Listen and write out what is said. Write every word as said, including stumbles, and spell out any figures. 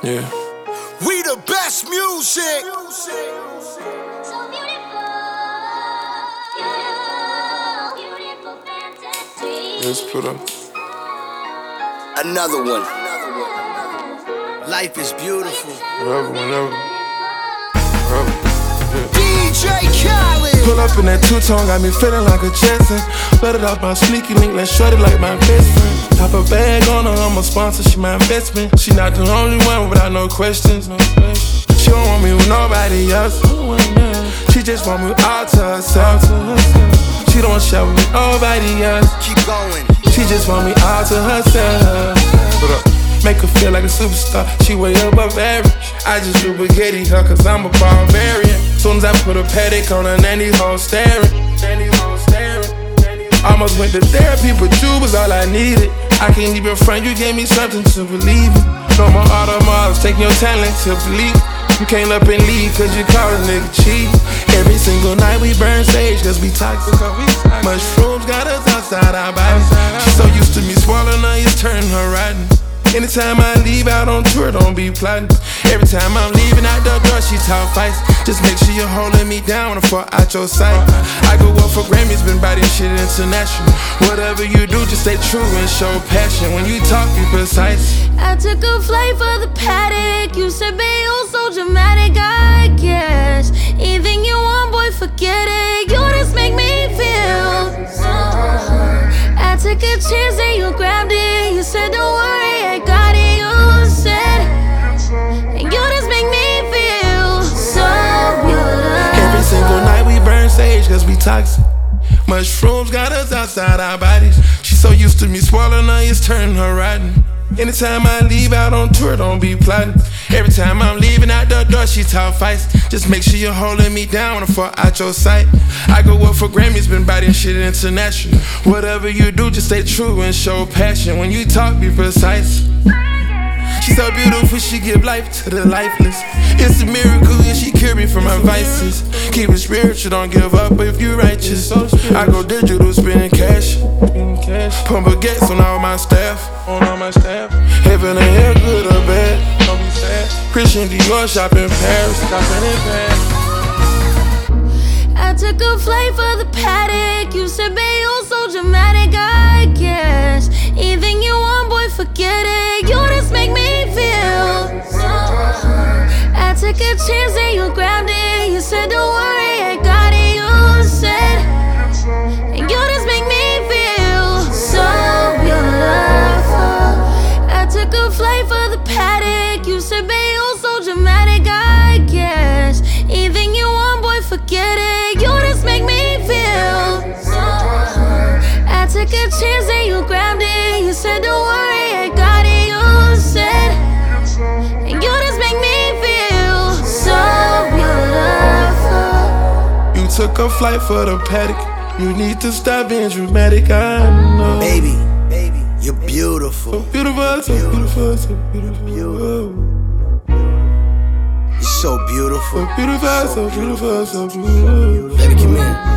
Yeah. We the best music. So beautiful, beautiful, beautiful fantasy. Let's put up. Another one. Life is beautiful. Whatever, whenever. Whatever. Yeah. D J Khaled. Pull up in that two-tone, got me feeling like a Jetson. Let it off my sneaky link, let's short it like my best friend. Top a bag on her, I'm a sponsor, she my investment. She not the only one without no questions. No questions. She don't want me with nobody else. She just want me all to herself. She don't want share with nobody else. Keep going. She just want me all to herself. Put up. Make her feel like a superstar, she way above average. I just do spaghetti her cause I'm a barbarian. Soon as I put a paddock on her, nanny hole staring. Almost went to therapy, but you was all I needed. I can't even front, you gave me something to believe in. No more automobiles, taking your talent to believe. You can't up and leave cause you call a nigga cheat. Every single night we burn sage cause we toxic. Mushrooms got us outside our bodies. She's so used to me swallowing her, it's turning her rotten. Anytime I leave out on tour, don't be plotting. Every time I'm leaving out the door, she talk fights. Just make sure you're holding me down before out your sight. I go up for Grammys, been biting shit international. Whatever you do, just stay true and show passion. When you talk, be precise. I took a flight for the paddock. You said, babe, you're so dramatic, I guess. Anything you want, boy, forget it. You just make me feel. I took a chance and you grabbed it. You said, don't worry, I got it. You said, and you just make me feel so beautiful. Every single night we burn sage cause we toxic. Mushrooms got us outside our bodies. She's so used to me swallowing her, it's turning her rotten. Anytime I leave out on tour, don't be plotting. Every time I'm leaving out the door, she talk fights. Just make sure you're holding me down before out your sight. I go up for Grammys, been biting shit international. Whatever you do, just stay true and show passion. When you talk, be precise. She's so beautiful, she give life to the lifeless. It's a miracle, and she cured me from my vices. Keep it spiritual, don't give up if you righteous. I go digital, spending cash. Pump baguettes on all my staff. On all my staff. Heaven and hell, good or bad. Don't be sad. Christian Dior, shop in Paris. Shopping in Paris. I took a flight for the paddock. You said, babe, you're so dramatic, I guess. Anything you want, boy, forget it. You just make me feel. I took a chance and you grabbed it. You said, don't worry, I got it. You said, and you just make me feel so beautiful. I took a flight for the paddock. You said, babe, you're so dramatic, I guess. Anything you want, boy, forget it. You just make me feel. I took a chance and you grabbed it. You said, don't worry, I got it. You said, and you just make me feel so beautiful. You took a flight for the paddock. You need to stop being dramatic, I know. Baby, baby, you're beautiful. So beautiful, so beautiful, so beautiful. You're so beautiful. So beautiful, so beautiful, so beautiful. Baby, come here.